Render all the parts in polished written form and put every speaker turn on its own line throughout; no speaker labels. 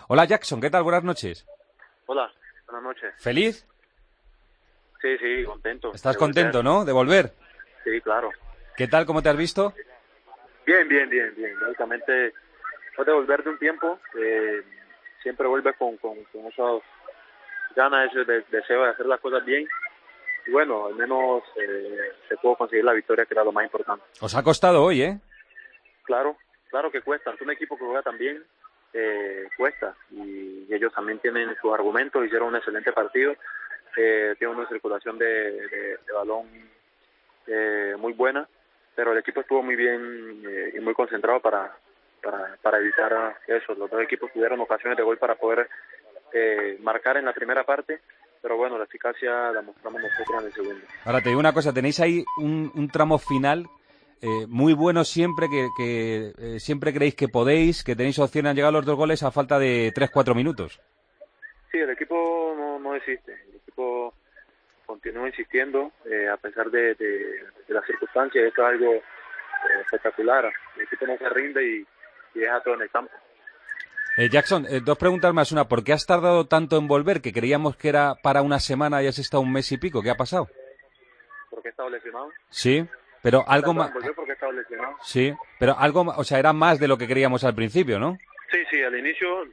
Hola Jackson, ¿qué tal? Buenas noches.
Hola, buenas noches.
¿Feliz?
Sí, sí, contento
¿Estás
de volver.
contento, no? De volver.
Sí, claro.
¿Qué tal? ¿Cómo te has visto?
Bien, bien, bien, bien. Lógicamente, después de volver de un tiempo, siempre vuelves con esas ganas, ese deseo de hacer las cosas bien. Y bueno, al menos se pudo conseguir la victoria, que era lo más importante.
Os ha costado hoy, ¿eh?
Claro, claro que cuesta. Ante un equipo que juega también, cuesta. Y ellos también tienen sus argumentos, hicieron un excelente partido. Tiene una circulación de balón muy buena, pero el equipo estuvo muy bien y muy concentrado para evitar eso. Los dos equipos tuvieron ocasiones de gol para poder marcar en la primera parte, pero bueno, la eficacia la mostramos nosotros en el segundo.
Ahora te digo una cosa, tenéis ahí un tramo final muy bueno siempre, que siempre creéis que podéis, que tenéis opción a llegar a los 2 goles a falta de 3 4 minutos.
Sí, el equipo no desiste, el equipo continúa insistiendo a pesar de las circunstancias. Esto es algo espectacular. El equipo no se rinde y deja todo en el campo.
Jackson, dos preguntas más. Una, ¿por qué has tardado tanto en volver? Que creíamos que era para una semana y has estado un mes y pico. ¿Qué ha pasado?
Porque he estado lesionado.
Sí, pero
He
algo
tardado
más.
en volver porque he estado lesionado.
Sí, pero algo, o sea, era más de lo que creíamos al principio, ¿no?
Sí, sí, al inicio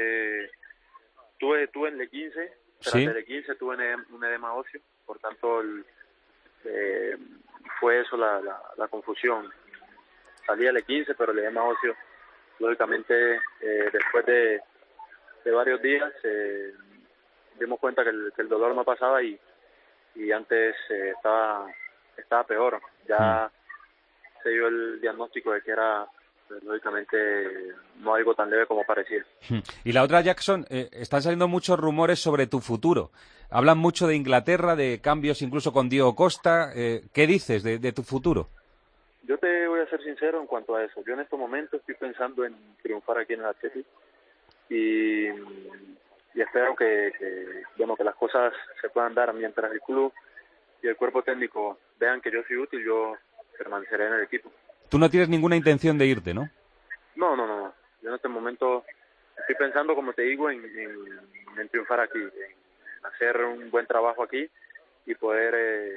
tuve en el 15, tras
Sí.
el 15 tuve un edema óseo, por tanto eh, fue eso la confusión. Salía el 15, pero el edema óseo, lógicamente, después de varios días, dimos cuenta que el dolor no pasaba y antes estaba peor.
Hmm.
Ya se dio el diagnóstico de que era, pues, lógicamente, no algo tan leve como parecía.
Y la otra, Jackson, están saliendo muchos rumores sobre tu futuro. Hablan mucho de Inglaterra, de cambios incluso con Diego Costa. ¿Qué dices de tu futuro?
Yo te voy a ser sincero en cuanto a eso. Yo en estos momentos estoy pensando en triunfar aquí en el Atleti y, y espero bueno, que las cosas se puedan dar mientras el club y el cuerpo técnico vean que yo soy útil. Yo permaneceré en el equipo.
Tú no tienes ninguna intención de irte, ¿no?
No, no, no, no. Yo en este momento estoy pensando, como te digo, en triunfar aquí, en hacer un buen trabajo aquí y poder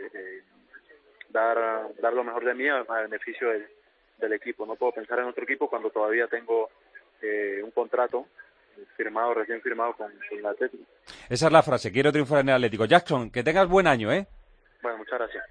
dar lo mejor de mí a beneficio del equipo. No puedo pensar en otro equipo cuando todavía tengo un contrato firmado, recién firmado con el Atlético.
Esa es la frase. Quiero triunfar en el Atlético. Jackson, que tengas buen año, ¿eh?
Bueno, muchas gracias.